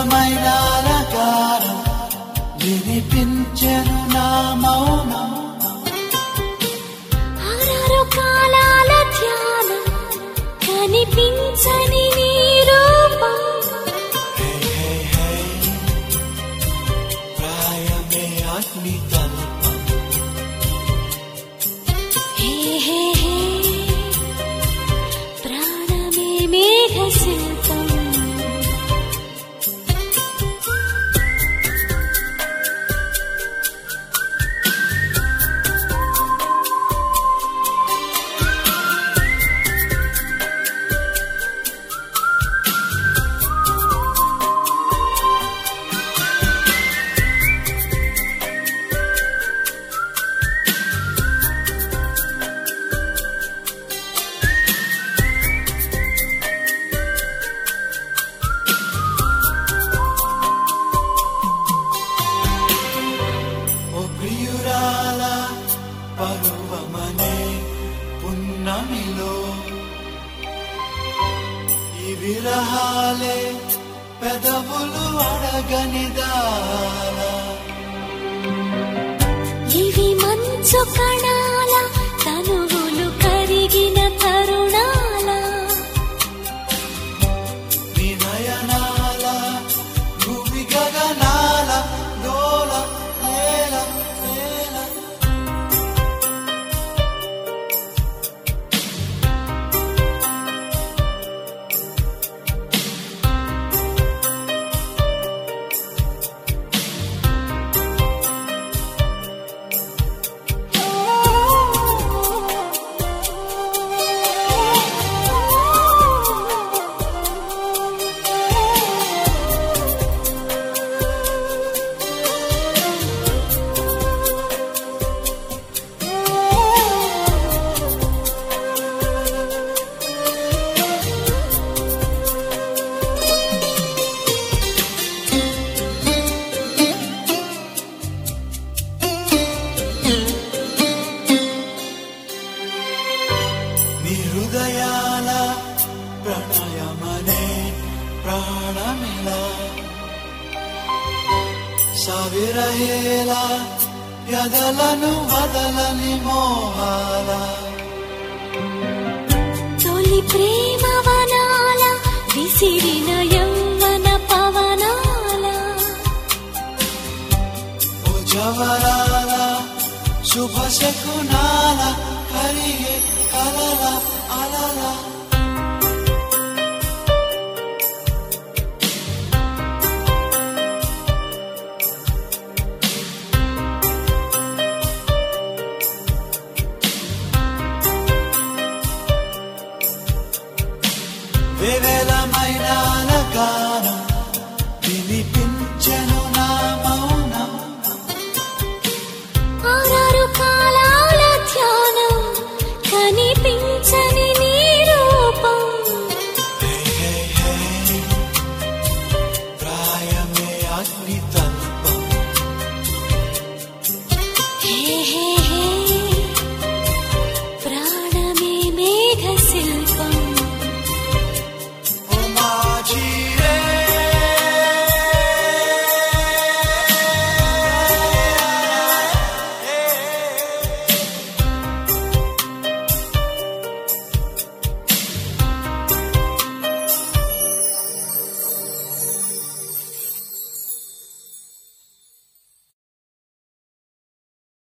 వివిధమైన గానం వినిపించెను నా మౌనం. ఆరారు కాలాల ధ్యానం కనిపించని నీ రూపం. ప్రాయమే అగ్ని తల్పం. హే హే హే ప్రాణమే మేఘ శిల్పం. పరువమనే పున్నమిలో ఈ విరహాలే పెదవులు అడగనిదాల. ఇవి మంచు కణాల తనువులు కరిగిన తరుణాల. వినయనాల భూమి గగనాల డోల నేల నేల. హృదయాల ప్రణయమనే ప్రాణమిలా సవిరహేల యదలను వదలని మోహాల. తొలి ప్రేమ వనాల విసిరిన యౌవన పవనాల. ఓ జవరాల శుభ శకునాల కరిగే కలల అలల. వివిధమైన గానం